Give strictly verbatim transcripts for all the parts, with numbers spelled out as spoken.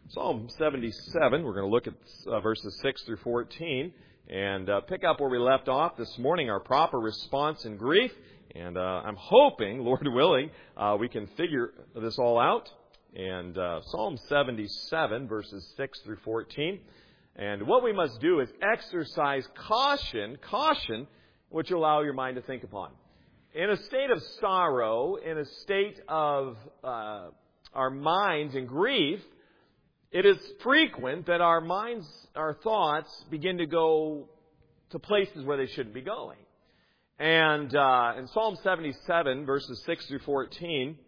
Psalm seventy-seven, we're going to look at uh, verses six through fourteen and uh, pick up where we left off this morning, our proper response in grief. And uh, I'm hoping, Lord willing, uh, we can figure this all out. And uh, Psalm seventy-seven, verses six through fourteen. And what we must do is exercise caution, caution, which will allow your mind to think upon. In a state of sorrow, in a state of uh, our minds in grief, it is frequent that our minds, our thoughts begin to go to places where they shouldn't be going. And uh, in Psalm seventy-seven, verses six through fourteen,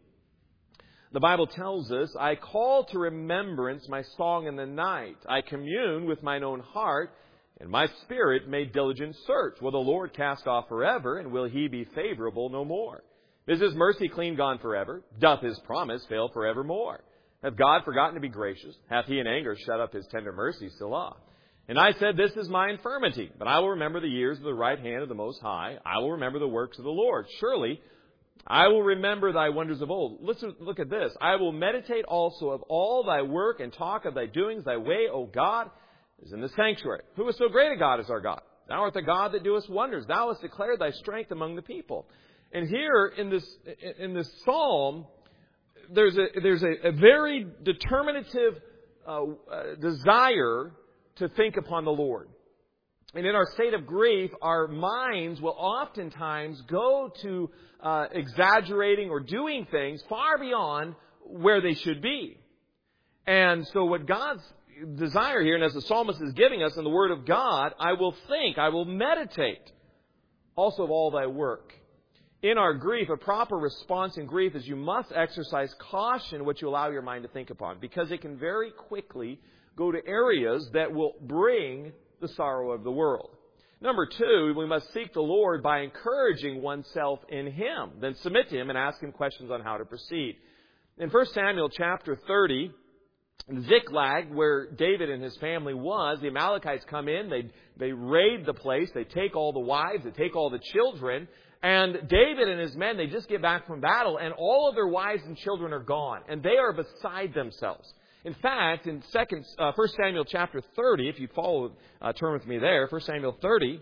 the Bible tells us, I call to remembrance my song in the night. I commune with mine own heart, and my spirit made diligent search. Will the Lord cast off forever, and will He be favorable no more? Is His mercy clean gone forever? Doth His promise fail forevermore? Hath God forgotten to be gracious? Hath He in anger shut up His tender mercy, Selah? And I said, this is my infirmity, but I will remember the years of the right hand of the Most High. I will remember the works of the Lord. Surely I will remember thy wonders of old. Listen, look at this. I will meditate also of all thy work and talk of thy doings. Thy way, O God, is in the sanctuary. Who is so great a God as our God? Thou art the God that doest wonders. Thou hast declared thy strength among the people. And here in this in this psalm, there's a there's a, a very determinative uh, uh, desire to think upon the Lord. And in our state of grief, our minds will oftentimes go to uh, exaggerating or doing things far beyond where they should be. And so what God's desire here, and as the psalmist is giving us in the Word of God, I will think, I will meditate also of all thy work. In our grief, a proper response in grief is you must exercise caution which you allow your mind to think upon, because it can very quickly go to areas that will bring the sorrow of the world. Number two, we must seek the Lord by encouraging oneself in Him, then submit to Him and ask Him questions on how to proceed. In First Samuel chapter thirty, in Ziklag, where David and his family was, the Amalekites come in, they, they raid the place, they take all the wives, they take all the children, and David and his men, they just get back from battle, and all of their wives and children are gone, and they are beside themselves. In fact, in second, uh, First Samuel chapter thirty, if you follow, uh, turn with me there, First Samuel thirty.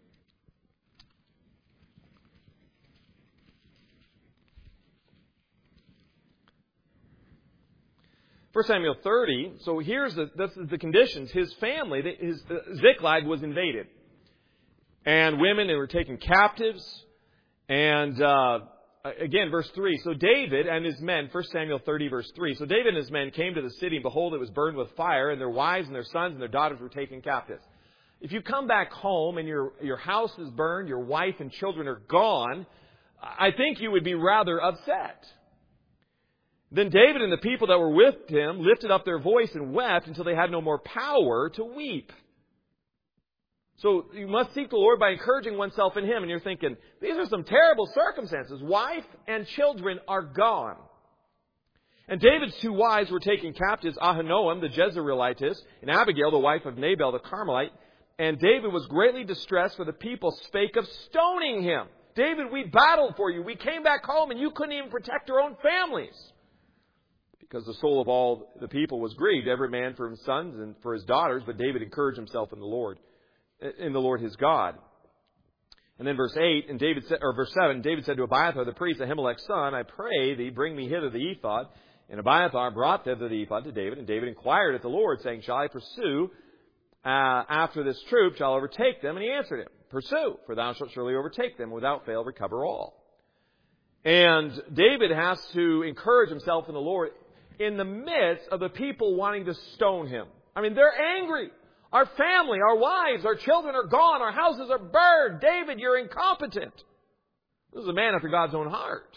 First Samuel thirty. So here's the this is the conditions. His family, his uh, Ziklag was invaded, and women they were taken captives, and. Uh, Again, verse three. So David and his men, First Samuel thirty, verse three. So David and his men came to the city, and behold, it was burned with fire, and their wives and their sons and their daughters were taken captives. If you come back home and your, your house is burned, your wife and children are gone, I think you would be rather upset. Then David and the people that were with him lifted up their voice and wept until they had no more power to weep. So you must seek the Lord by encouraging oneself in Him. And you're thinking, these are some terrible circumstances. Wife and children are gone. And David's two wives were taken captives, Ahinoam, the Jezreelitess, and Abigail, the wife of Nabal, the Carmelite. And David was greatly distressed, for the people spake of stoning him. David, we battled for you. We came back home, and you couldn't even protect your own families. Because the soul of all the people was grieved, every man for his sons and for his daughters. But David encouraged himself in the Lord. In the Lord his God. And then verse eight, and David said, or verse seven, David said to Abiathar the priest, Ahimelech's son, I pray thee, bring me hither the ephod. And Abiathar brought thither the ephod to David, and David inquired at the Lord, saying, Shall I pursue uh, after this troop? Shall I overtake them? And he answered him, Pursue, for thou shalt surely overtake them, without fail recover all. And David has to encourage himself in the Lord in the midst of the people wanting to stone him. I mean, they're angry. Our family, our wives, our children are gone. Our houses are burned. David, you're incompetent. This is a man after God's own heart.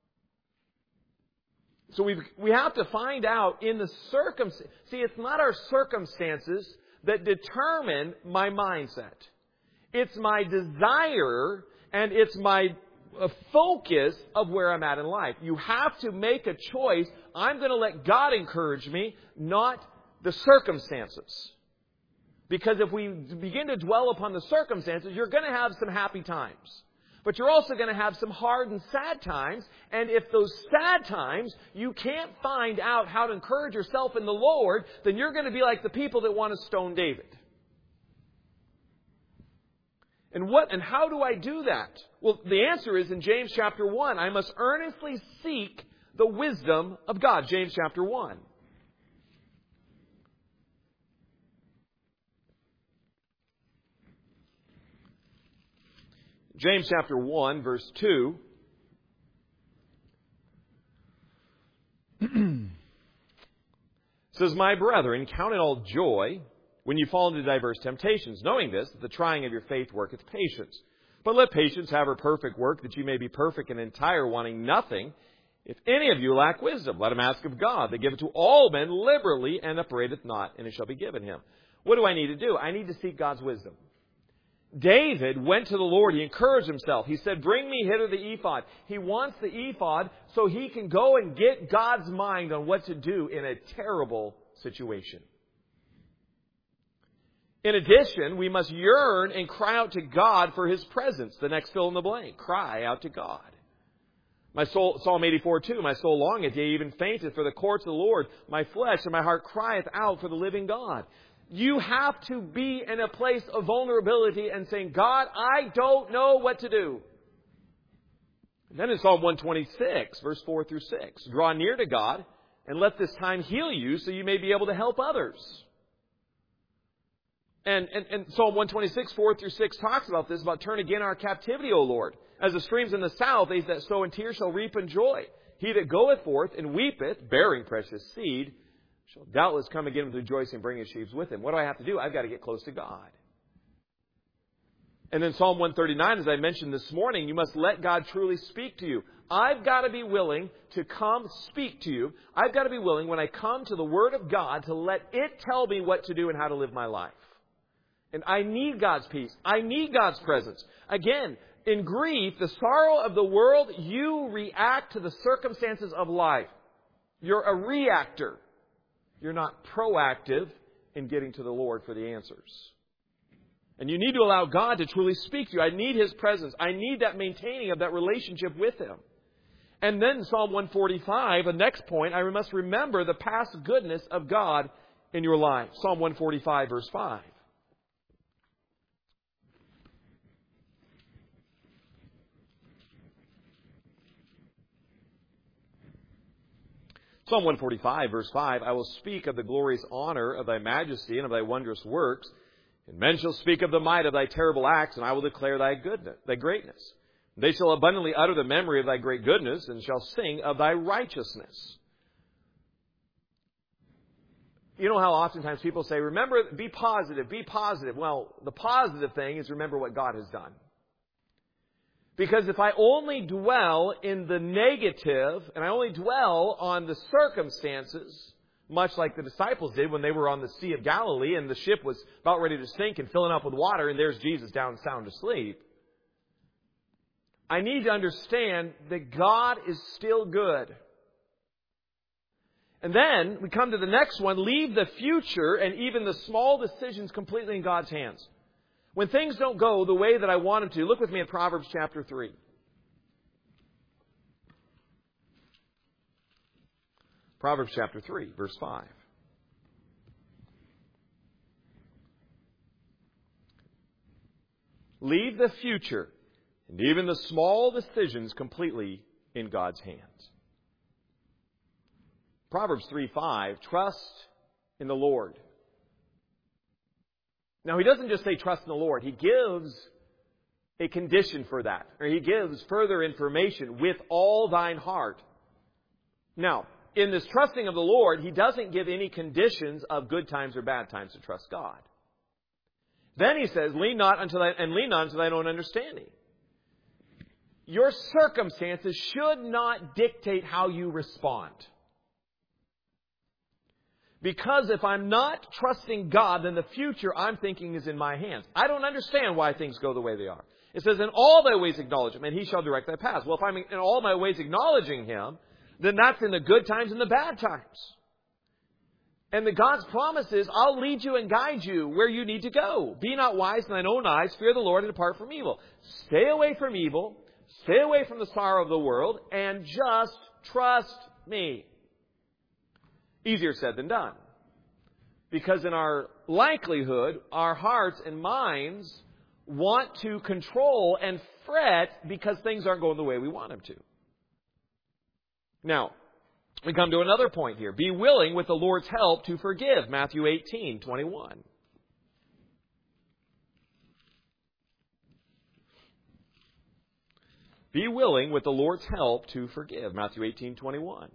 So we we have to find out in the circumstances. See, it's not our circumstances that determine my mindset. It's my desire and it's my focus of where I'm at in life. You have to make a choice. I'm going to let God encourage me, not the circumstances. Because if we begin to dwell upon the circumstances, you're going to have some happy times. But you're also going to have some hard and sad times. And if those sad times, you can't find out how to encourage yourself in the Lord, then you're going to be like the people that want to stone David. And what and how do I do that? Well, the answer is in James chapter one. I must earnestly seek the wisdom of God. James chapter one. James chapter one, verse two. Says, "My brethren, count it all joy when you fall into diverse temptations, knowing this, that the trying of your faith worketh patience. But let patience have her perfect work, that you may be perfect and entire, wanting nothing. If any of you lack wisdom, let him ask of God, that giveth to all men liberally, and upbraideth not, and it shall be given him." What do I need to do? I need to seek God's wisdom. David went to the Lord. He encouraged himself. He said, "Bring me hither the ephod." He wants the ephod so he can go and get God's mind on what to do in a terrible situation. In addition, we must yearn and cry out to God for His presence. The next fill in the blank. Cry out to God. My soul, Psalm eighty-four two, "My soul longeth, yea, even fainteth for the courts of the Lord. My flesh and my heart crieth out for the living God." You have to be in a place of vulnerability and saying, "God, I don't know what to do." And then in Psalm one twenty-six, verse four through six, "Draw near to God, and let this time heal you, so you may be able to help others." And, and, and Psalm one twenty-six, four through six talks about this, about "Turn again our captivity, O Lord. As the streams in the south, they that sow in tears shall reap in joy. He that goeth forth and weepeth, bearing precious seed, shall doubtless come again with rejoicing and bring his sheaves with him." What do I have to do? I've got to get close to God. And then Psalm one thirty-nine, as I mentioned this morning, you must let God truly speak to you. I've got to be willing to come speak to you. I've got to be willing, when I come to the Word of God, to let it tell me what to do and how to live my life. And I need God's peace. I need God's presence. Again, in grief, the sorrow of the world, you react to the circumstances of life. You're a reactor. You're not proactive in getting to the Lord for the answers. And you need to allow God to truly speak to you. I need His presence. I need that maintaining of that relationship with Him. And then Psalm one forty-five, the next point, I must remember the past goodness of God in your life. Psalm one forty-five, verse five. Psalm one forty-five, verse five, "I will speak of the glorious honor of Thy majesty and of Thy wondrous works. And men shall speak of the might of Thy terrible acts, and I will declare Thy goodness, Thy greatness. They shall abundantly utter the memory of Thy great goodness, and shall sing of Thy righteousness." You know how oftentimes people say, remember, be positive, be positive. Well, the positive thing is remember what God has done. Because if I only dwell in the negative, and I only dwell on the circumstances, much like the disciples did when they were on the Sea of Galilee and the ship was about ready to sink and filling up with water, and there's Jesus down sound asleep, I need to understand that God is still good. And then we come to the next one, leave the future and even the small decisions completely in God's hands. When things don't go the way that I want them to, look with me at Proverbs chapter three. Proverbs chapter three, verse five. "Leave the future and even the small decisions completely in God's hands." Proverbs three five, "Trust in the Lord." Now, he doesn't just say trust in the Lord. He gives a condition for that. Or he gives further information, "with all thine heart." Now, in this trusting of the Lord, he doesn't give any conditions of good times or bad times to trust God. Then he says, lean not unto thy, and lean not unto thine own understanding. Your circumstances should not dictate how you respond. Because if I'm not trusting God, then the future I'm thinking is in my hands. I don't understand why things go the way they are. It says, "In all thy ways acknowledge Him, and He shall direct thy paths." Well, if I'm in all my ways acknowledging Him, then that's in the good times and the bad times. And the God's promise is, I'll lead you and guide you where you need to go. Be not wise in thine own eyes, fear the Lord and depart from evil. Stay away from evil, stay away from the sorrow of the world, and just trust me. Easier said than done. Because in our likelihood, our hearts and minds want to control and fret because things aren't going the way we want them to. Now, we come to another point here. Be willing with the Lord's help to forgive. Matthew eighteen twenty-one. Be willing with the Lord's help to forgive. Matthew eighteen twenty-one.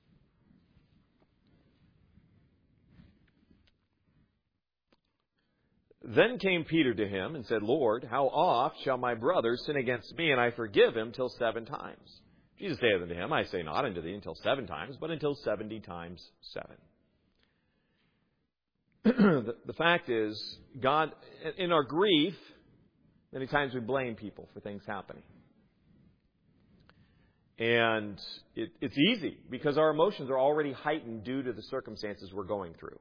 Then came Peter to him and said, Lord, how oft shall my brother sin against me, and I forgive him till seven times? Jesus saith unto him, I say not unto thee until seven times, but until seventy times seven. the, the fact is, God, in our grief, many times we blame people for things happening. And it, it's easy because our emotions are already heightened due to the circumstances we're going through.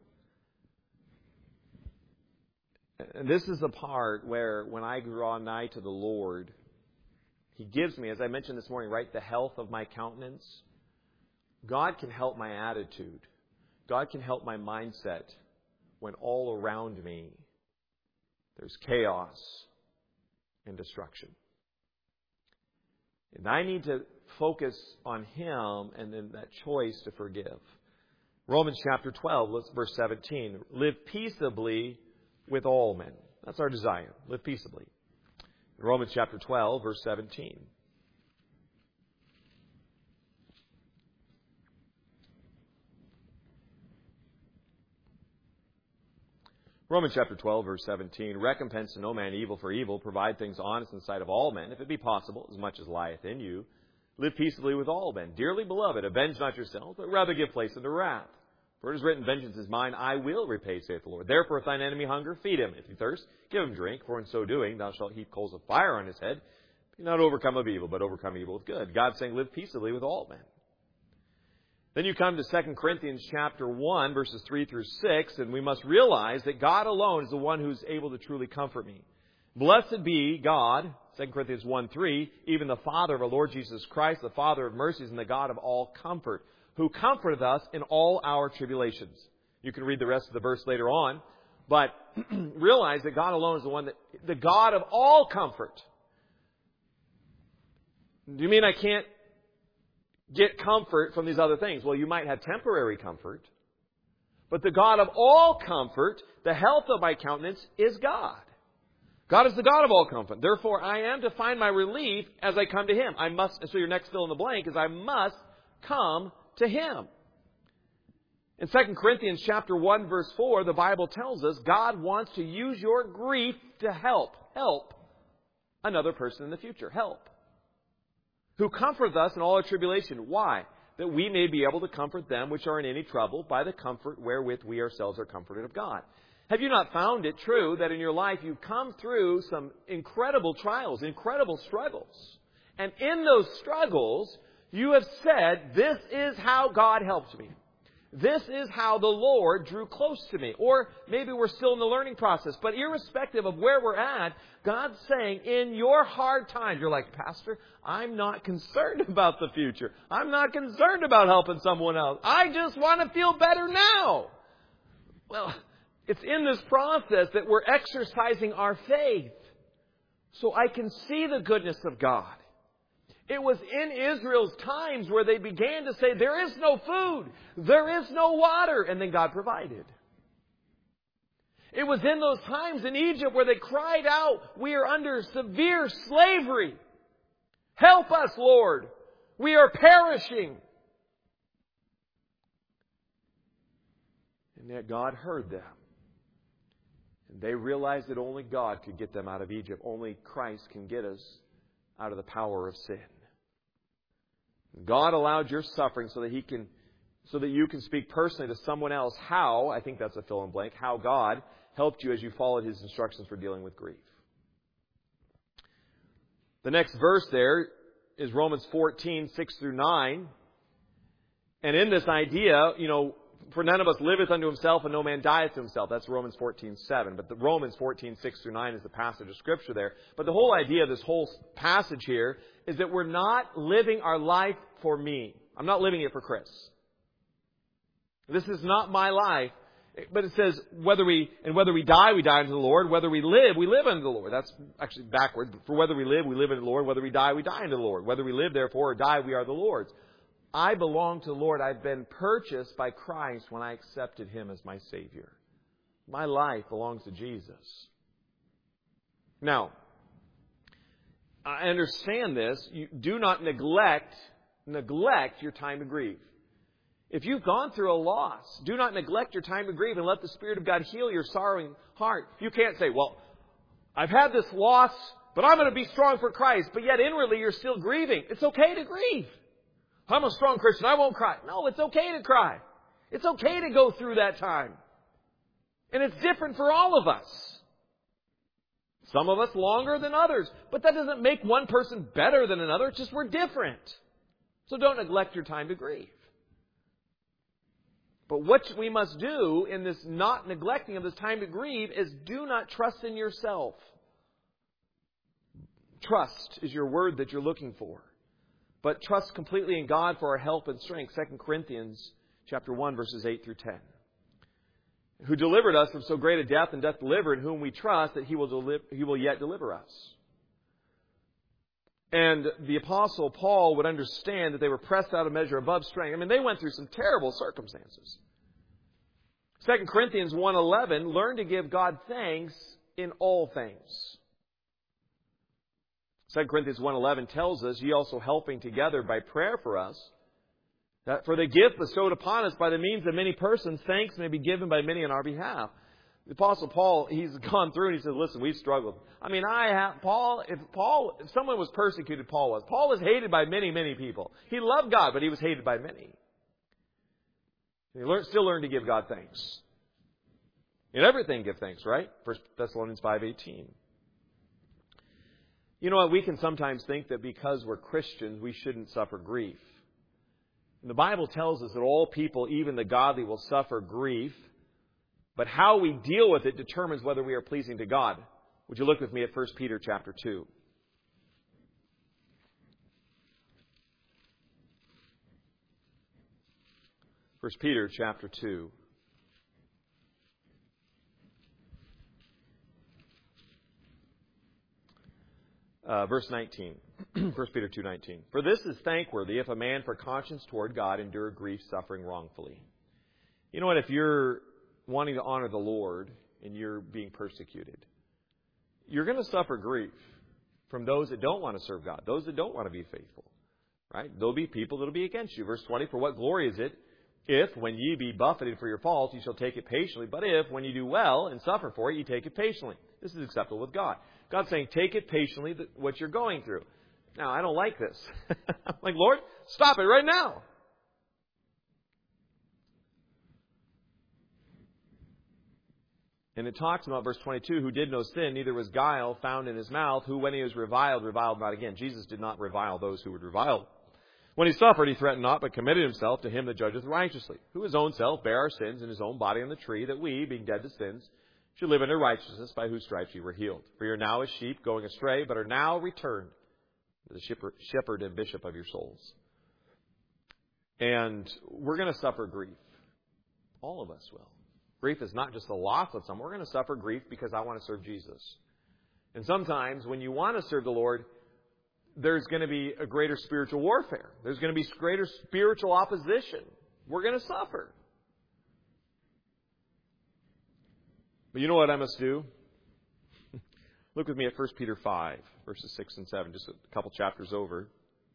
And this is the part where when I draw nigh to the Lord, He gives me, as I mentioned this morning, right, the health of my countenance. God can help my attitude. God can help my mindset when all around me there's chaos and destruction. And I need to focus on Him and then that choice to forgive. Romans chapter twelve, verse seventeen. Live peaceably with all men. That's our desire. Live peaceably. Romans chapter twelve, verse seventeen. Romans chapter twelve, verse seventeen. Recompense to no man evil for evil. Provide things honest in the sight of all men, if it be possible, as much as lieth in you. Live peaceably with all men. Dearly beloved, avenge not yourselves, but rather give place unto wrath. For it is written, vengeance is mine, I will repay, saith the Lord. Therefore, if thine enemy hunger, feed him. If he thirst, give him drink. For in so doing, thou shalt heap coals of fire on his head. Be not overcome of evil, but overcome evil with good. God's saying, live peaceably with all men. Then you come to Second Corinthians chapter one, verses three through six, and we must realize that God alone is the one who's able to truly comfort me. Blessed be God, Second Corinthians one three, even the Father of our Lord Jesus Christ, the Father of mercies and the God of all comfort, who comforteth us in all our tribulations. You can read the rest of the verse later on. But realize that God alone is the one that, the God of all comfort. Do you mean I can't get comfort from these other things? Well, you might have temporary comfort. But the God of all comfort, the health of my countenance, is God. God is the God of all comfort. Therefore, I am to find my relief as I come to Him. I must, so your next fill in the blank is I must come to Him. In Second Corinthians chapter one, verse four, the Bible tells us God wants to use your grief to help. Help another person in the future. Help. Who comforteth us in all our tribulation. Why? That we may be able to comfort them which are in any trouble by the comfort wherewith we ourselves are comforted of God. Have you not found it true that in your life you've come through some incredible trials, incredible struggles? And in those struggles, you have said, this is how God helped me. This is how the Lord drew close to me. Or maybe we're still in the learning process. But irrespective of where we're at, God's saying, in your hard times, you're like, Pastor, I'm not concerned about the future. I'm not concerned about helping someone else. I just want to feel better now. Well, it's in this process that we're exercising our faith so I can see the goodness of God. It was in Israel's times where they began to say, there is no food, there is no water, and then God provided. It was in those times in Egypt where they cried out, we are under severe slavery. Help us, Lord. We are perishing. And yet God heard them. And they realized that only God could get them out of Egypt. Only Christ can get us out of the power of sin. God allowed your suffering so that He can, so that you can speak personally to someone else how, I think that's a fill in blank, how God helped you as you followed His instructions for dealing with grief. The next verse there is Romans fourteen, six through nine. And in this idea, you know, for none of us liveth unto himself, and no man dieth to himself. That's Romans fourteen seven. But the Romans fourteen six through nine is the passage of Scripture there. But the whole idea of this whole passage here is that we're not living our life for me. I'm not living it for Chris. This is not my life. But it says, whether we, and whether we die, we die unto the Lord. Whether we live, we live unto the Lord. That's actually backward. For whether we live, we live unto the Lord. Whether we die, we die unto the Lord. Whether we live, therefore, or die, we are the Lord's. I belong to the Lord. I've been purchased by Christ when I accepted Him as my Savior. My life belongs to Jesus. Now, I understand this. You do not neglect, neglect your time to grieve. If you've gone through a loss, do not neglect your time to grieve and let the Spirit of God heal your sorrowing heart. You can't say, well, I've had this loss, but I'm going to be strong for Christ. But yet inwardly you're still grieving. It's okay to grieve. I'm a strong Christian. I won't cry. No, it's okay to cry. It's okay to go through that time. And it's different for all of us. Some of us longer than others. But that doesn't make one person better than another. It's just we're different. So don't neglect your time to grieve. But what we must do in this not neglecting of this time to grieve is do not trust in yourself. Trust is your word that you're looking for. But trust completely in God for our help and strength. Second Corinthians chapter one, verses eight through ten. Who delivered us from so great a death and doth deliver, in whom we trust that He will deliver, He will yet deliver us. And the Apostle Paul would understand that they were pressed out of measure above strength. I mean, they went through some terrible circumstances. Second Corinthians one eleven, learn to give God thanks in all things. Second Corinthians one eleven tells us, ye also helping together by prayer for us, that for the gift bestowed upon us by the means of many persons, thanks may be given by many on our behalf. The Apostle Paul, he's gone through and he says, listen, we've struggled. I mean, I have, Paul, if Paul, if someone was persecuted, Paul was. Paul was hated by many, many people. He loved God, but he was hated by many. He learned, still learned to give God thanks. In everything give thanks, right? First Thessalonians five eighteen. You know what? We can sometimes think that because we're Christians, we shouldn't suffer grief. And the Bible tells us that all people, even the godly, will suffer grief. But how we deal with it determines whether we are pleasing to God. Would you look with me at First Peter chapter two? First Peter chapter two. Uh, verse nineteen. First Peter two nineteen. For this is thankworthy if a man for conscience toward God endure grief suffering wrongfully. You know what? If you're wanting to honor the Lord and you're being persecuted, you're going to suffer grief from those that don't want to serve God, those that don't want to be faithful. Right? There'll be people that'll be against you. Verse twenty, for what glory is it if, when ye be buffeted for your faults, ye shall take it patiently? But if, when you do well and suffer for it, ye take it patiently. This is acceptable with God. God's saying, take it patiently, what you're going through. Now, I don't like this. I'm like, Lord, stop it right now. And it talks about verse twenty-two, who did no sin, neither was guile found in his mouth, who when he was reviled, reviled not again. Jesus did not revile those who would revile. When he suffered, he threatened not, but committed himself to him that judgeth righteously, who his own self bare our sins in his own body on the tree, that we, being dead to sins, should live under righteousness, by whose stripes ye were healed. For ye are now as sheep going astray, but are now returned to the shepherd and bishop of your souls. And we're going to suffer grief. All of us will. Grief is not just the loss of someone. We're going to suffer grief because I want to serve Jesus. And sometimes when you want to serve the Lord, there's going to be a greater spiritual warfare. There's going to be greater spiritual opposition. We're going to suffer. But you know what I must do? Look with me at First Peter five, verses six and seven, just a couple chapters over.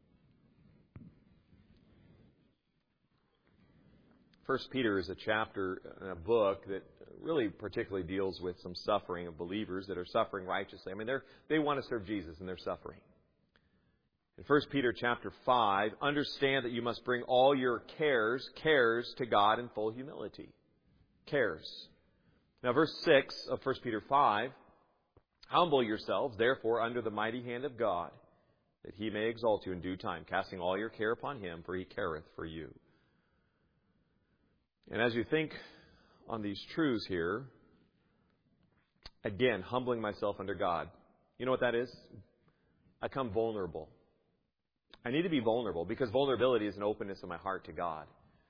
First Peter is a chapter, a book that really particularly deals with some suffering of believers that are suffering righteously. I mean, they're, they want to serve Jesus and they're suffering. In First Peter chapter five, understand that you must bring all your cares, cares to God in full humility. Cares. Now, verse six of First Peter five, humble yourselves, therefore, under the mighty hand of God, that He may exalt you in due time, casting all your care upon Him, for He careth for you. And as you think on these truths here, again, humbling myself under God. You know what that is? I come vulnerable. I need to be vulnerable because vulnerability is an openness of my heart to God.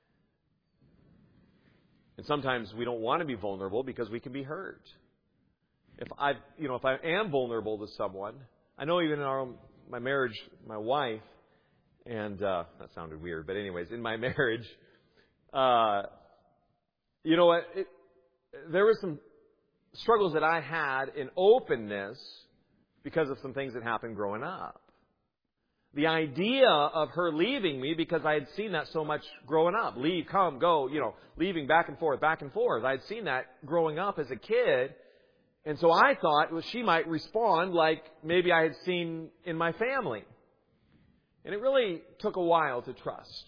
And sometimes we don't want to be vulnerable because we can be hurt. If I, you know, if I am vulnerable to someone, I know even in our own, my marriage, my wife, and uh, that sounded weird, but anyways, in my marriage, uh, you know what? It, there were some struggles that I had in openness because of some things that happened growing up. The idea of her leaving me, because I had seen that so much growing up. Leave, come, go, you know, leaving back and forth, back and forth. I had seen that growing up as a kid. And so I thought, well, she might respond like maybe I had seen in my family. And it really took a while to trust.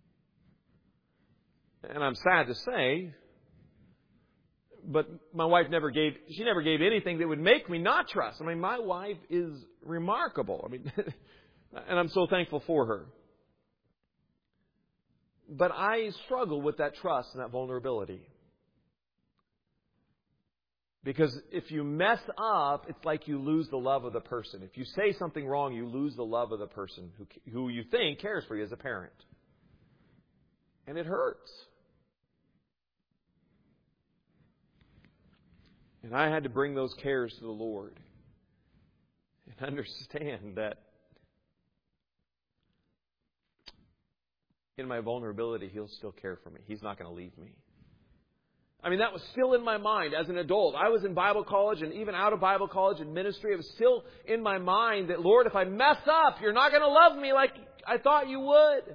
And I'm sad to say, but my wife never gave, she never gave anything that would make me not trust. I mean, my wife is remarkable. I mean, and I'm so thankful for her. But I struggle with that trust and that vulnerability. Because if you mess up, it's like you lose the love of the person. If you say something wrong, you lose the love of the person who, who you think cares for you as a parent. And it hurts. And I had to bring those cares to the Lord and understand that in my vulnerability, He'll still care for me. He's not going to leave me. I mean, that was still in my mind as an adult. I was in Bible college and even out of Bible college and ministry. It was still in my mind that, Lord, if I mess up, You're not going to love me like I thought You would.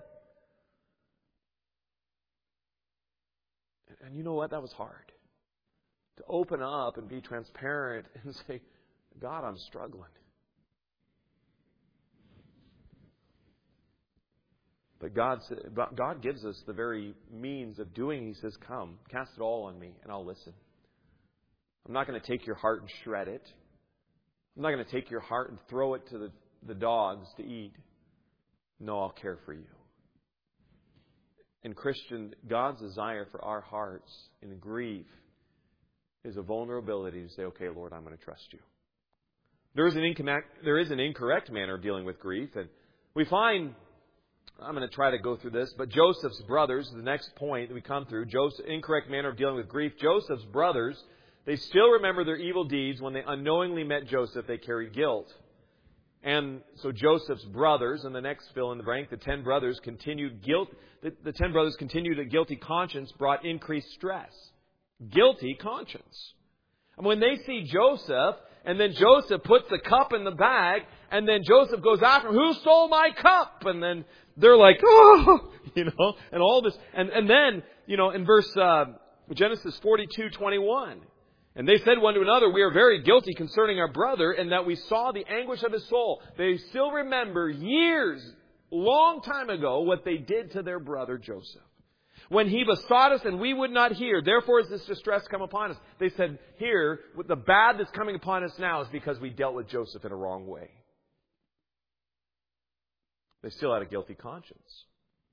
And you know what? That was hard. To open up and be transparent and say, God, I'm struggling. But God, God gives us the very means of doing. He says, come, cast it all on me and I'll listen. I'm not going to take your heart and shred it. I'm not going to take your heart and throw it to the, the dogs to eat. No, I'll care for you. And Christian, God's desire for our hearts in grief is a vulnerability to say, okay, Lord, I'm going to trust You. There is an incorrect, there is an incorrect manner of dealing with grief. And we find, I'm going to try to go through this, but Joseph's brothers, the next point that we come through, Joseph, incorrect manner of dealing with grief. Joseph's brothers, they still remember their evil deeds. When they unknowingly met Joseph, they carried guilt. And so Joseph's brothers, and the next fill in the blank, the ten brothers continued guilt. The, the ten brothers continued a guilty conscience brought increased stress. Guilty conscience. And when they see Joseph, and then Joseph puts the cup in the bag, and then Joseph goes after him, who stole my cup? And then they're like, oh, you know, and all this. And, and then, you know, in verse, uh, Genesis forty-two twenty-one, and they said one to another, we are very guilty concerning our brother, and that we saw the anguish of his soul. They still remember years, long time ago, what they did to their brother Joseph. When he besought us and we would not hear, therefore has this distress come upon us. They said, here, the bad that's coming upon us now is because we dealt with Joseph in a wrong way. They still had a guilty conscience.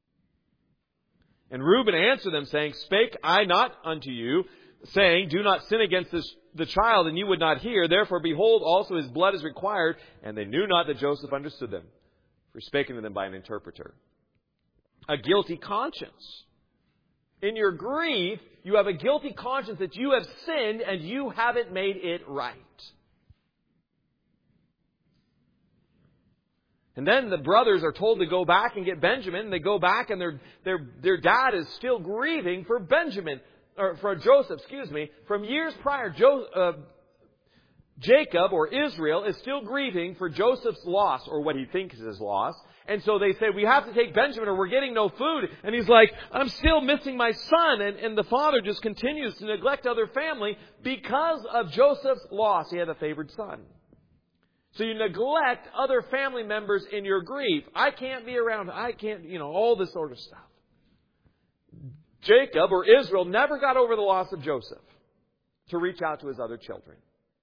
And Reuben answered them, saying, spake I not unto you, saying, do not sin against this, the child, and you would not hear. Therefore, behold, also his blood is required. And they knew not that Joseph understood them, for speaking to them by an interpreter. A guilty conscience. In your grief, you have a guilty conscience that you have sinned and you haven't made it right. And then the brothers are told to go back and get Benjamin. They go back and their their their dad is still grieving for Benjamin, or for Joseph, excuse me. From years prior, jo, uh, Jacob or Israel is still grieving for Joseph's loss, or what he thinks is his loss. And so they say, we have to take Benjamin or we're getting no food. And he's like, I'm still missing my son. And, and the father just continues to neglect other family because of Joseph's loss. He had a favored son. So you neglect other family members in your grief. I can't be around. I can't, you know, all this sort of stuff. Jacob or Israel never got over the loss of Joseph to reach out to his other children.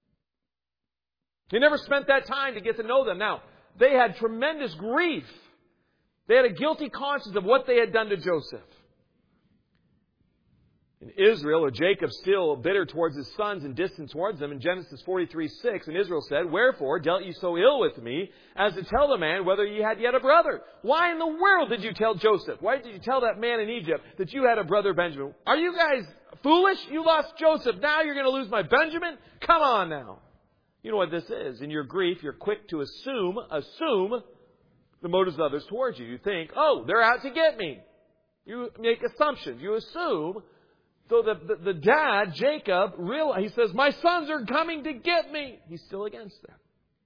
He never spent that time to get to know them. Now, they had tremendous grief. They had a guilty conscience of what they had done to Joseph. And Israel, or Jacob, still bitter towards his sons and distant towards them. In Genesis forty-three six, and Israel said, "Wherefore dealt ye so ill with me, as to tell the man whether ye had yet a brother? Why in the world did you tell Joseph? Why did you tell that man in Egypt that you had a brother Benjamin? Are you guys foolish? You lost Joseph. Now you're going to lose my Benjamin? Come on now." You know what this is. In your grief, you're quick to assume, assume the motives of others towards you. You think, oh, they're out to get me. You make assumptions. You assume. So the, the, the dad, Jacob, realized, he says, "My sons are coming to get me." He's still against them.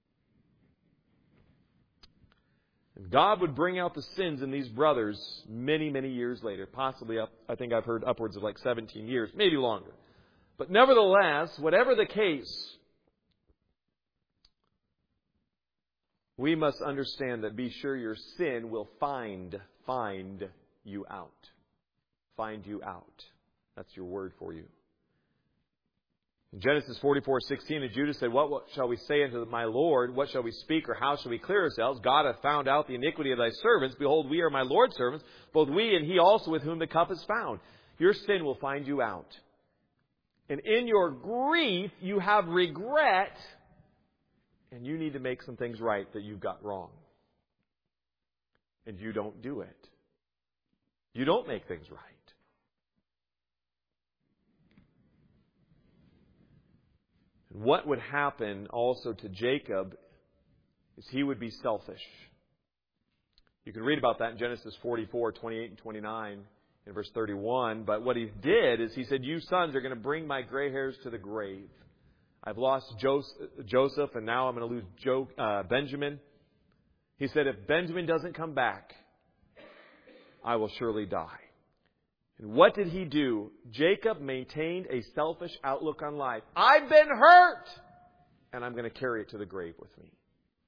And God would bring out the sins in these brothers many, many years later. Possibly, up, I think I've heard upwards of like seventeen years, maybe longer. But nevertheless, whatever the case, we must understand that be sure your sin will find, find you out. Find you out. That's your word for you. In Genesis forty-four sixteen, and Judah said, what, what shall we say unto my Lord? What shall we speak, or how shall we clear ourselves? God hath found out the iniquity of thy servants. Behold, we are my Lord's servants, both we and he also with whom the cup is found. Your sin will find you out. And in your grief, you have regret, and you need to make some things right that you've got wrong. And you don't do it. You don't make things right. What would happen also to Jacob is he would be selfish. You can read about that in Genesis forty-four, twenty-eight and twenty-nine in verse thirty-one. But what he did is he said, "You sons are going to bring my gray hairs to the grave. I've lost Joseph and now I'm going to lose Joe, uh, Benjamin." He said, "If Benjamin doesn't come back, I will surely die." And what did he do? Jacob maintained a selfish outlook on life. I've been hurt, and I'm going to carry it to the grave with me.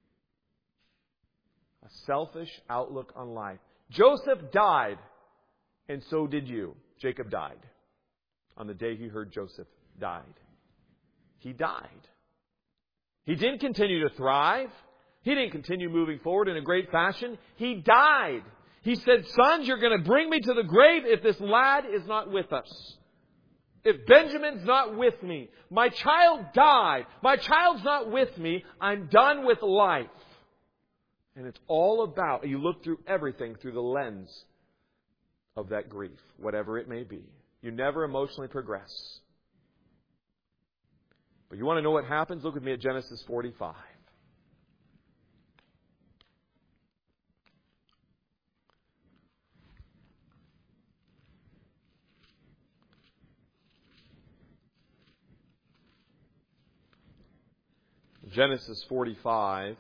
A selfish outlook on life. Joseph died, and so did you. Jacob died on the day he heard Joseph died. He died. He didn't continue to thrive. He didn't continue moving forward in a great fashion. He died. He said, "Sons, you're going to bring me to the grave if this lad is not with us. If Benjamin's not with me. My child died. My child's not with me. I'm done with life." And it's all about, you look through everything through the lens of that grief, whatever it may be. You never emotionally progress. But you want to know what happens? Look with me at Genesis forty-five. Genesis forty-five.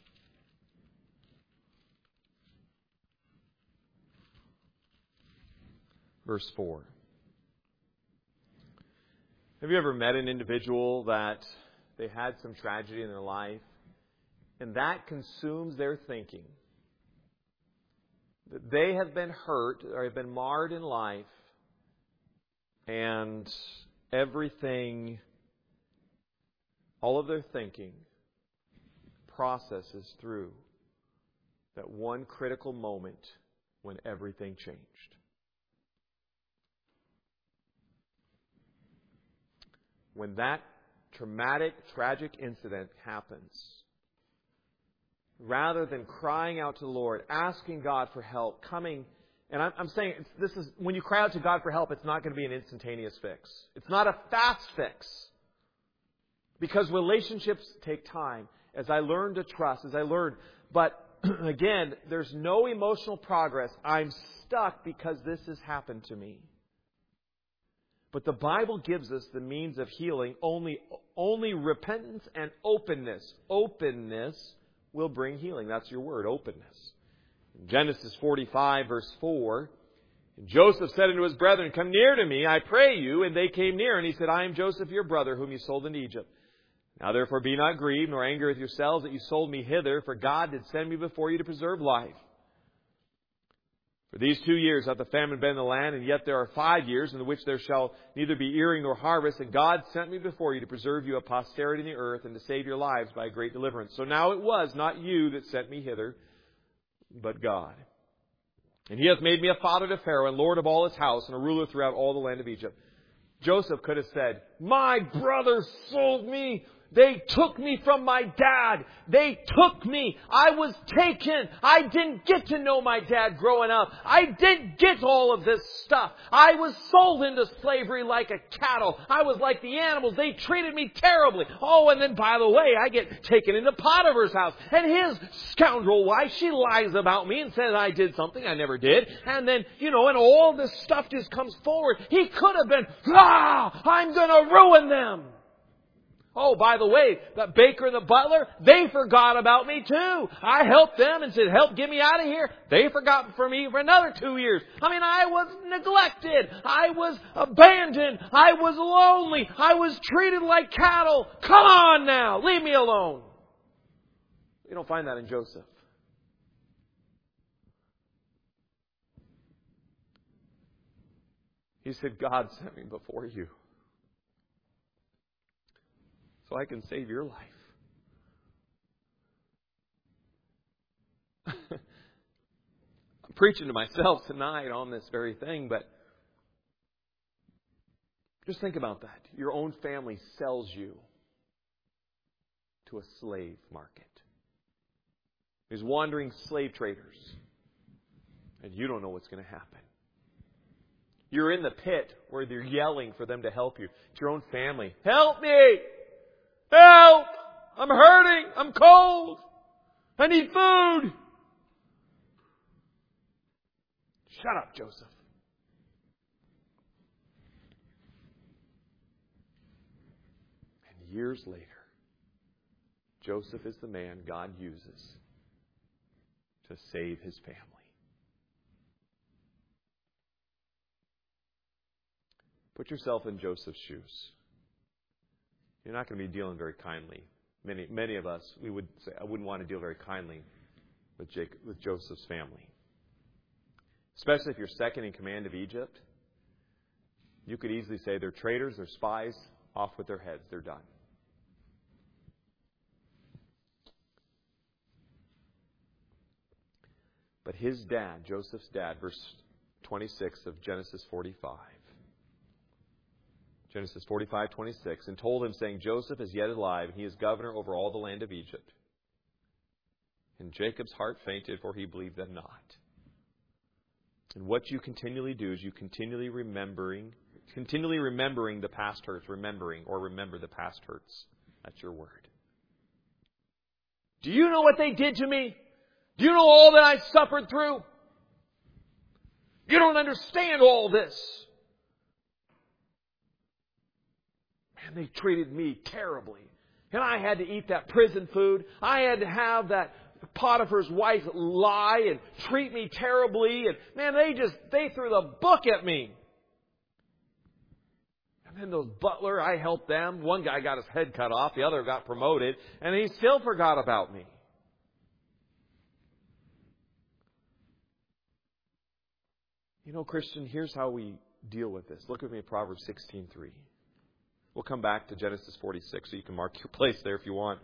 Verse four. Have you ever met an individual that they had some tragedy in their life and that consumes their thinking? That they have been hurt or have been marred in life and everything, all of their thinking processes through that one critical moment when everything changed. When that traumatic, tragic incident happens, rather than crying out to the Lord, asking God for help, coming, and I'm, I'm saying it's, this is when you cry out to God for help, it's not going to be an instantaneous fix. It's not a fast fix. Because relationships take time. As I learn to trust, as I learn. But again, there's no emotional progress. I'm stuck because this has happened to me. But the Bible gives us the means of healing. Only, only repentance and openness. Openness will bring healing. That's your word, openness. In Genesis forty-five, verse four, and Joseph said unto his brethren, "Come near to me, I pray you." And they came near, and he said, "I am Joseph your brother, whom you sold into Egypt. Now therefore be not grieved, nor angry with yourselves that you sold me hither, for God did send me before you to preserve life. For these two years hath the famine been in the land, and yet there are five years in the which there shall neither be earing nor harvest. And God sent me before you to preserve you a posterity in the earth, and to save your lives by a great deliverance. So now it was not you that sent me hither, but God. And he hath made me a father to Pharaoh, and lord of all his house, and a ruler throughout all the land of Egypt. Joseph could have said, my brothers sold me. They took me from my dad. They took me. I was taken. I didn't get to know my dad growing up. I didn't get all of this stuff. I was sold into slavery like a cattle. I was like the animals. They treated me terribly. Oh, and then by the way, I get taken into Potiphar's house. And his scoundrel wife, she lies about me and says I did something I never did. And then, you know, and all this stuff just comes forward. He could have been, ah, I'm going to ruin them. Oh, by the way, the baker and the butler, they forgot about me too. I helped them and said, help get me out of here. They forgot for me for another two years. I mean, I was neglected. I was abandoned. I was lonely. I was treated like cattle. Come on now. Leave me alone. You don't find that in Joseph. He said, God sent me before you, so I can save your life. I'm preaching to myself tonight on this very thing, but just think about that. Your own family sells you to a slave market. There's wandering slave traders, and you don't know what's going to happen. You're in the pit where they're yelling for them to help you. It's your own family. Help me! Help! I'm hurting. I'm cold. I need food. Shut up, Joseph. And years later, Joseph is the man God uses to save his family. Put yourself in Joseph's shoes. You're not going to be dealing very kindly. Many, many of us, we would say, I wouldn't want to deal very kindly with Jacob, with Joseph's family. Especially if you're second in command of Egypt. You could easily say they're traitors, they're spies, off with their heads, they're done. But his dad, Joseph's dad, verse twenty-six of Genesis forty-five. Genesis forty-five twenty-six, and told him, saying, Joseph is yet alive, and he is governor over all the land of Egypt. And Jacob's heart fainted, for he believed them not. And what you continually do is you continually remembering, continually remembering the past hurts, remembering or remember the past hurts. That's your word. Do you know what they did to me? Do you know all that I suffered through? You don't understand all this. And they treated me terribly. And I had to eat that prison food. I had to have that Potiphar's wife lie and treat me terribly. And man, they just, they threw the book at me. And then those butler, I helped them. One guy got his head cut off. The other got promoted. And he still forgot about me. You know, Christian, here's how we deal with this. Look with me at Proverbs sixteen three. We'll come back to Genesis forty-six, so you can mark your place there if you want.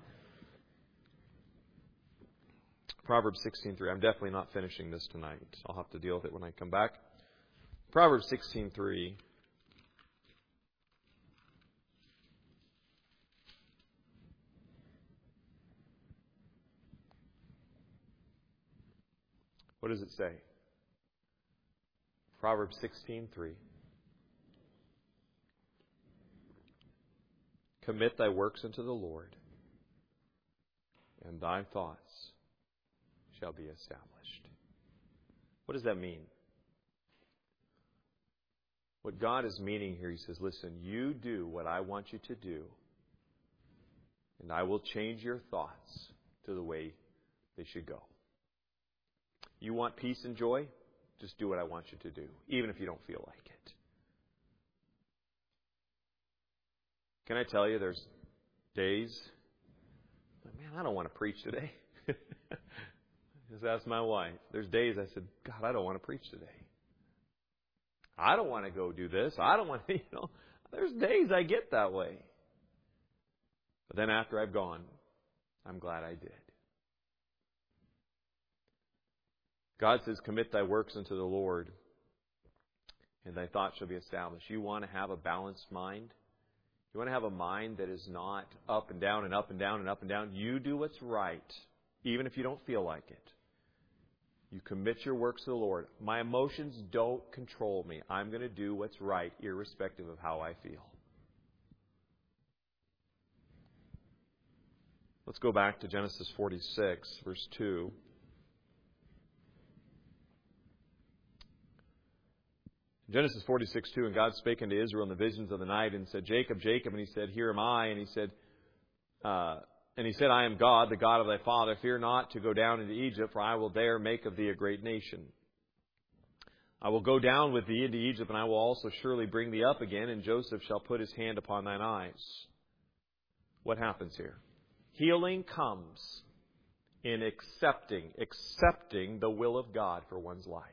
Proverbs sixteen three. I'm definitely not finishing this tonight. I'll have to deal with it when I come back. Proverbs sixteen three. What does it say? Proverbs sixteen three. Commit thy works unto the Lord, and thy thoughts shall be established. What does that mean? What God is meaning here, He says, listen, you do what I want you to do, and I will change your thoughts to the way they should go. You want peace and joy? Just do what I want you to do, even if you don't feel like it. Can I tell you, there's days, man, I don't want to preach today. Just ask my wife. There's days I said, God, I don't want to preach today. I don't want to go do this. I don't want to, you know. There's days I get that way. But then after I've gone, I'm glad I did. God says, commit thy works unto the Lord, and thy thoughts shall be established. You want to have a balanced mind? You want to have a mind that is not up and down and up and down and up and down? You do what's right, even if you don't feel like it. You commit your works to the Lord. My emotions don't control me. I'm going to do what's right, irrespective of how I feel. Let's go back to Genesis forty-six, verse two. Genesis forty-six, two, and God spake unto Israel in the visions of the night, and said, Jacob, Jacob, and he said, Here am I. And he said, uh, and he said, I am God, the God of thy father. Fear not to go down into Egypt, for I will there make of thee a great nation. I will go down with thee into Egypt, and I will also surely bring thee up again, and Joseph shall put his hand upon thine eyes. What happens here? Healing comes in accepting, accepting the will of God for one's life.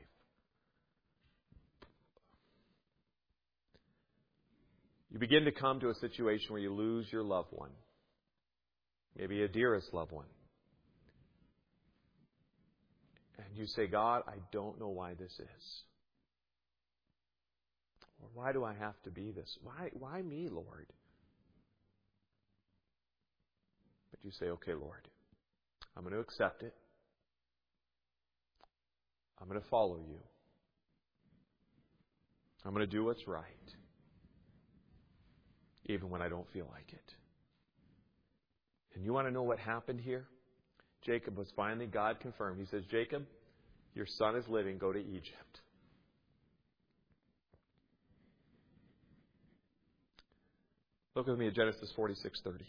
You begin to come to a situation where you lose your loved one. Maybe a dearest loved one. And you say, God, I don't know why this is. Or why do I have to be this? Why, why me, Lord? But you say, okay, Lord, I'm going to accept it. I'm going to follow you. I'm going to do what's right. Even when I don't feel like it. And you want to know what happened here? Jacob was finally, God confirmed. He says, Jacob, your son is living. Go to Egypt. Look with me at Genesis forty-six thirty.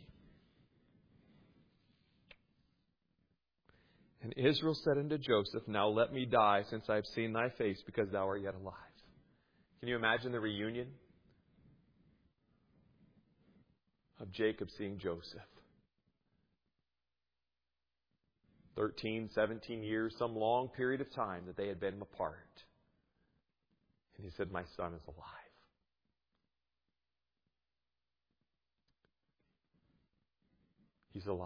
And Israel said unto Joseph, Now let me die, since I have seen thy face, because thou art yet alive. Can you imagine the reunion of Jacob seeing Joseph? thirteen, seventeen years, some long period of time that they had been apart. And he said, my son is alive. He's alive.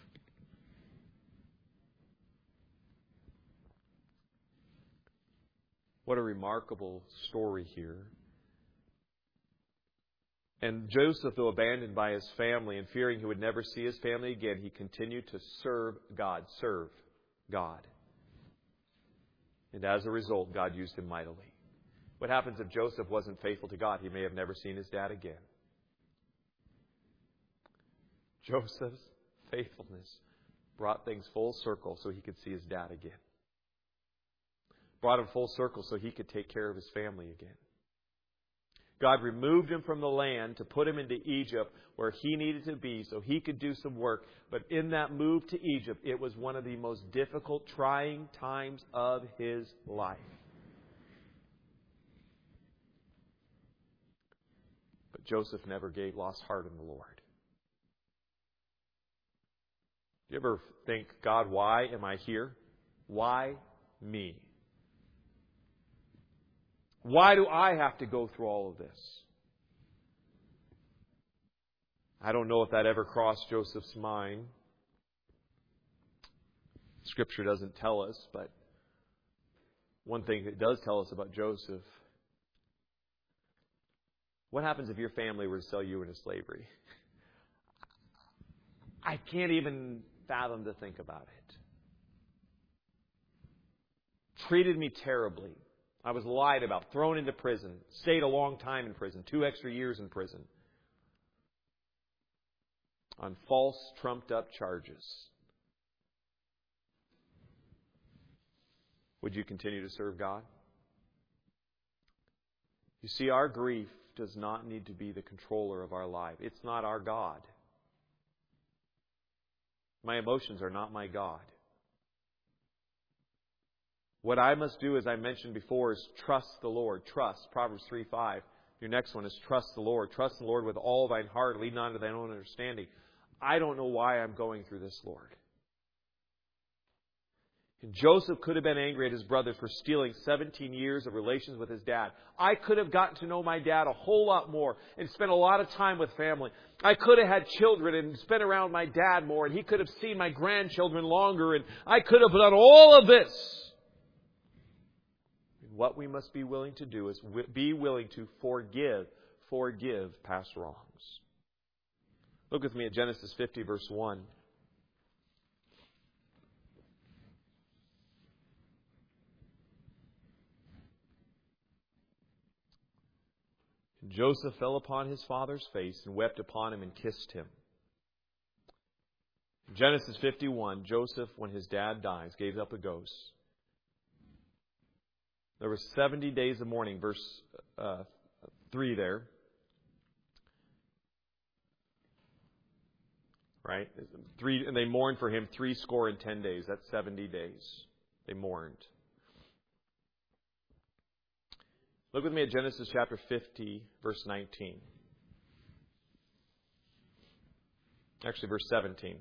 What a remarkable story here. And Joseph, though abandoned by his family and fearing he would never see his family again, he continued to serve God. Serve God. And as a result, God used him mightily. What happens if Joseph wasn't faithful to God? He may have never seen his dad again. Joseph's faithfulness brought things full circle so he could see his dad again. Brought him full circle so he could take care of his family again. God removed him from the land to put him into Egypt where he needed to be so he could do some work. But in that move to Egypt, it was one of the most difficult, trying times of his life. But Joseph never gave lost heart in the Lord. Do you ever think, God, why am I here? Why me? Why do I have to go through all of this? I don't know if that ever crossed Joseph's mind. Scripture doesn't tell us, but one thing it does tell us about Joseph, what happens if your family were to sell you into slavery? I can't even fathom to think about it. Treated me terribly. I was lied about, thrown into prison, stayed a long time in prison, two extra years in prison, on false, trumped-up charges. Would you continue to serve God? You see, our grief does not need to be the controller of our life. It's not our God. My emotions are not my God. What I must do, as I mentioned before, is trust the Lord. Trust. Proverbs three five. Your next one is trust the Lord. Trust the Lord with all thine heart. Lean not to thine own understanding. I don't know why I'm going through this, Lord. And Joseph could have been angry at his brothers for stealing seventeen years of relations with his dad. I could have gotten to know my dad a whole lot more and spent a lot of time with family. I could have had children and spent around my dad more, and he could have seen my grandchildren longer, and I could have done all of this. what we must be willing to do is be willing to forgive, forgive past wrongs. Look with me at Genesis fifty, verse one. Joseph fell upon his father's face and wept upon him and kissed him. Genesis fifty-one, Joseph, when his dad dies, gave up the ghost. There were seventy days of mourning, verse uh, three there. Right? Three, and they mourned for him three score and ten days. That's seventy days. They mourned. Look with me at Genesis chapter fifty, verse nineteen. Actually, verse seventeen.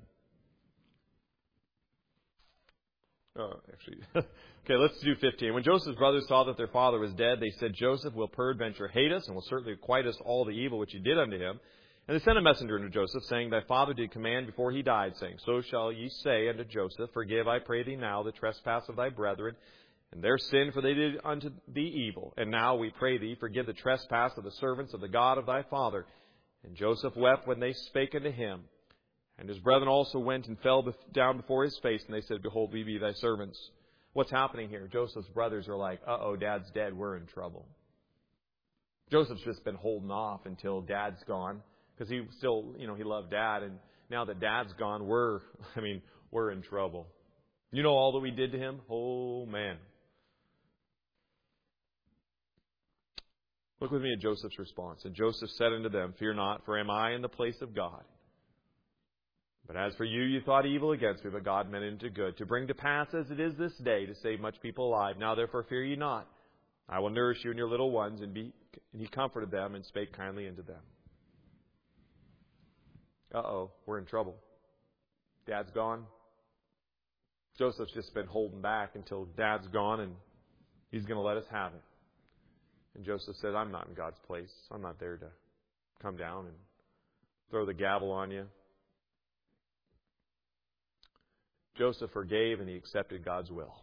Oh, actually. Okay, let's do fifteen. When Joseph's brothers saw that their father was dead, they said, Joseph will peradventure hate us, and will certainly requite us all the evil which he did unto him. And they sent a messenger unto Joseph, saying, Thy father did command before he died, saying, So shall ye say unto Joseph, Forgive, I pray thee now, the trespass of thy brethren, and their sin, for they did unto thee evil. And now, we pray thee, forgive the trespass of the servants of the God of thy father. And Joseph wept when they spake unto him. And his brethren also went and fell down before his face, and they said, Behold, we be thy servants. What's happening here? Joseph's brothers are like, Uh-oh, Dad's dead, we're in trouble. Joseph's just been holding off until Dad's gone, because he still, you know, he loved Dad, and now that Dad's gone, we're, I mean, we're in trouble. You know all that we did to him? Oh, man. Look with me at Joseph's response. And Joseph said unto them, Fear not, for am I in the place of God? But as for you, you thought evil against me, but God meant it into good, to bring to pass as it is this day, to save much people alive. Now therefore fear ye not. I will nourish you and your little ones. And, be, and he comforted them and spake kindly unto them. Uh-oh, we're in trouble. Dad's gone. Joseph's just been holding back until Dad's gone, and he's going to let us have it. And Joseph said, I'm not in God's place. I'm not there to come down and throw the gavel on you. Joseph forgave and he accepted God's will.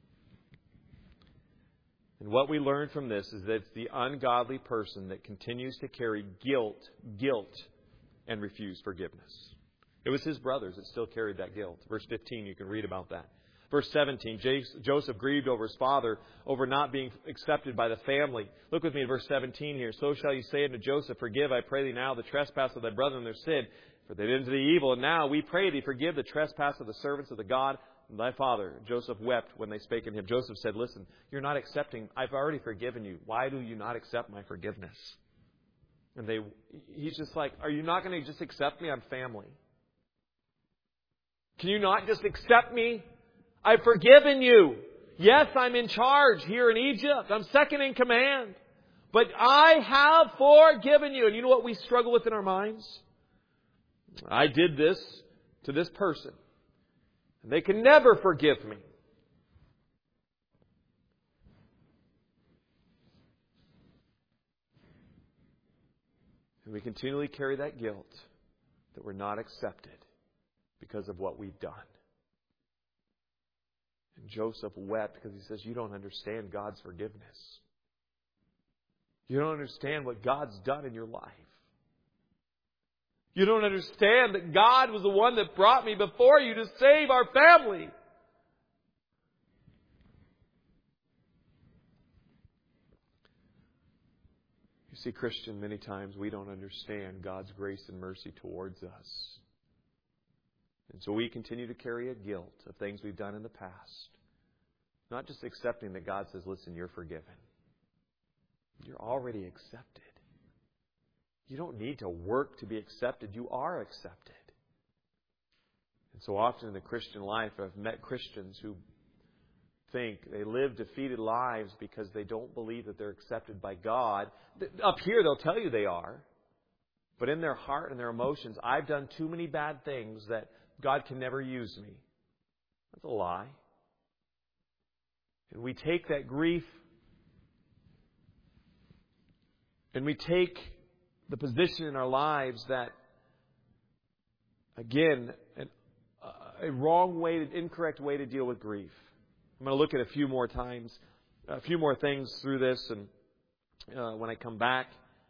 And what we learn from this is that it's the ungodly person that continues to carry guilt, guilt, and refuse forgiveness. It was his brothers that still carried that guilt. Verse fifteen, you can read about that. Verse seventeen, Joseph grieved over his father, over not being accepted by the family. Look with me at verse seventeen here. So shall you say unto Joseph, Forgive, I pray thee now, the trespass of thy brethren and their sin, for they did unto thee evil. And now we pray thee, forgive the trespass of the servants of the God and thy father. Joseph wept when they spake unto him. Joseph said, Listen, you're not accepting. I've already forgiven you. Why do you not accept my forgiveness? And they, he's just like, are you not going to just accept me? I'm family. Can you not just accept me? I've forgiven you. Yes, I'm in charge here in Egypt. I'm second in command. But I have forgiven you. And you know what we struggle with in our minds? I did this to this person. And they can never forgive me. And we continually carry that guilt that we're not accepted because of what we've done. And Joseph wept because he says, you don't understand God's forgiveness. You don't understand what God's done in your life. You don't understand that God was the one that brought me before you to save our family. You see, Christian, many times we don't understand God's grace and mercy towards us. And so we continue to carry a guilt of things we've done in the past. Not just accepting that God says, listen, you're forgiven. You're already accepted. You don't need to work to be accepted. You are accepted. And so often in the Christian life, I've met Christians who think they live defeated lives because they don't believe that they're accepted by God. Up here, they'll tell you they are. But in their heart and their emotions, I've done too many bad things that God can never use me. That's a lie. And we take that grief and we take the position in our lives that, again, an, a wrong way, an incorrect way to deal with grief. I'm going to look at a few more times. a few more things through this and uh, when I come back.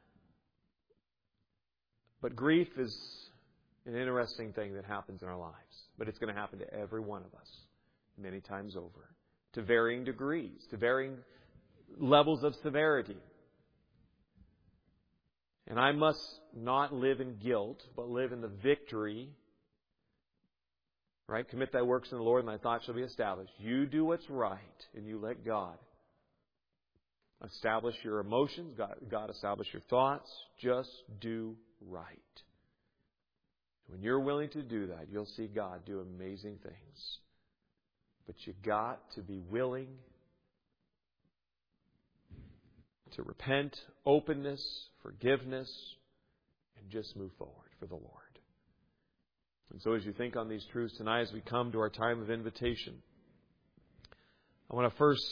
But grief is an interesting thing that happens in our lives. But it's going to happen to every one of us many times over, to varying degrees, to varying levels of severity. And I must not live in guilt, but live in the victory. Right? Commit thy works in the Lord, and thy thoughts shall be established. You do what's right, and you let God establish your emotions. God, God establish your thoughts. Just do right. When you're willing to do that, you'll see God do amazing things. But you got to be willing to repent, openness, forgiveness, and just move forward for the Lord. And so as you think on these truths tonight, as we come to our time of invitation, I want to first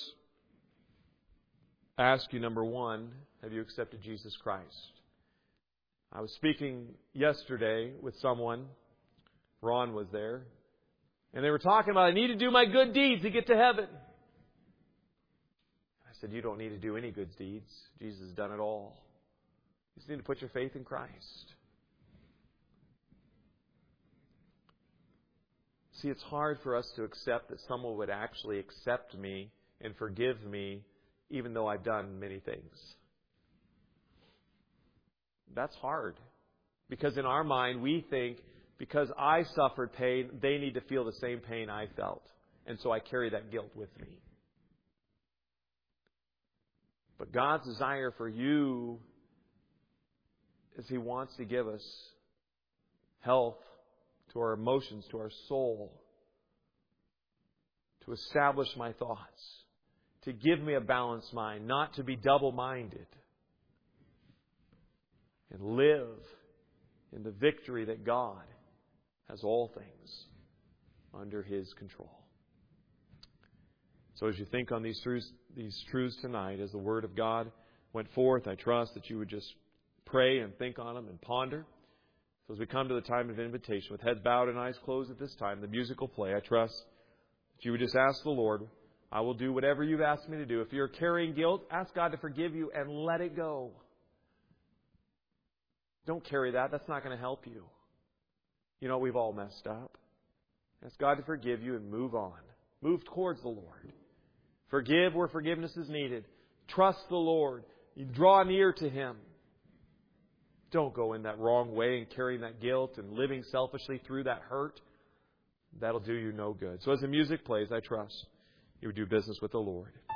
ask you, number one, have you accepted Jesus Christ? I was speaking yesterday with someone. Ron was there. And they were talking about, I need to do my good deeds to get to heaven. I said, you don't need to do any good deeds. Jesus has done it all. You just need to put your faith in Christ. See, it's hard for us to accept that someone would actually accept me and forgive me even though I've done many things. That's hard. Because in our mind, we think, because I suffered pain, they need to feel the same pain I felt. And so I carry that guilt with me. But God's desire for you is He wants to give us health to our emotions, to our soul, to establish my thoughts, to give me a balanced mind, not to be double-minded, and live in the victory that God has all things under His control. So as you think on these truths, these truths tonight, as the Word of God went forth, I trust that you would just pray and think on them and ponder. So as we come to the time of invitation, with heads bowed and eyes closed at this time, the music will play. I trust that you would just ask the Lord, I will do whatever you've asked me to do. If you're carrying guilt, ask God to forgive you and let it go. Don't carry that. That's not going to help you. You know, we've all messed up. Ask God to forgive you and move on. Move towards the Lord. Forgive where forgiveness is needed. Trust the Lord. You draw near to Him. Don't go in that wrong way and carrying that guilt and living selfishly through that hurt. That'll do you no good. So as the music plays, I trust you would do business with the Lord.